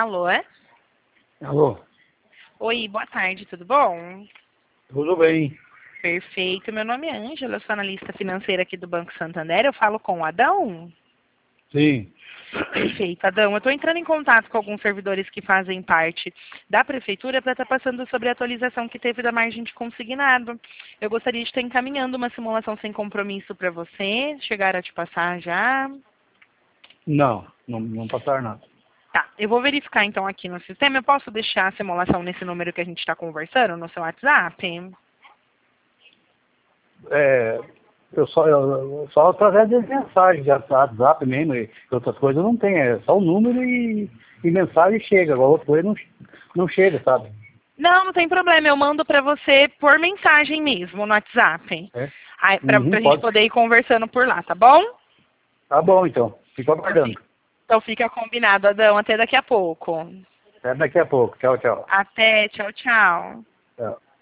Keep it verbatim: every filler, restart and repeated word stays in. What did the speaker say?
Alô? É? Alô? Oi, boa tarde, tudo bom? Tudo bem? Perfeito, meu nome é Ângela, eu sou analista financeira aqui do Banco Santander, eu falo com o Adão? Sim. Perfeito, Adão, eu estou entrando em contato com alguns servidores que fazem parte da Prefeitura para estar passando sobre a atualização que teve da margem de consignado. Eu gostaria de estar encaminhando uma simulação sem compromisso para você, chegaram a te passar já? Não, não, não passaram nada. Tá, eu vou verificar então aqui no sistema, eu posso deixar a simulação nesse número que a gente está conversando, no seu WhatsApp? É, eu só, eu, só através de mensagem, de WhatsApp mesmo, e outras coisas não tem, é só o número e, e mensagem chega, agora outra coisa não, não chega, sabe? Não, não tem problema, eu mando para você por mensagem mesmo, no WhatsApp. É? Aí, pra, Uhum, pra gente pode. poder ir conversando por lá, tá bom? Tá bom então, fico aguardando. Então fica combinado, Adão, até daqui a pouco. Até daqui a pouco, tchau, tchau. Até, tchau, tchau. Tchau.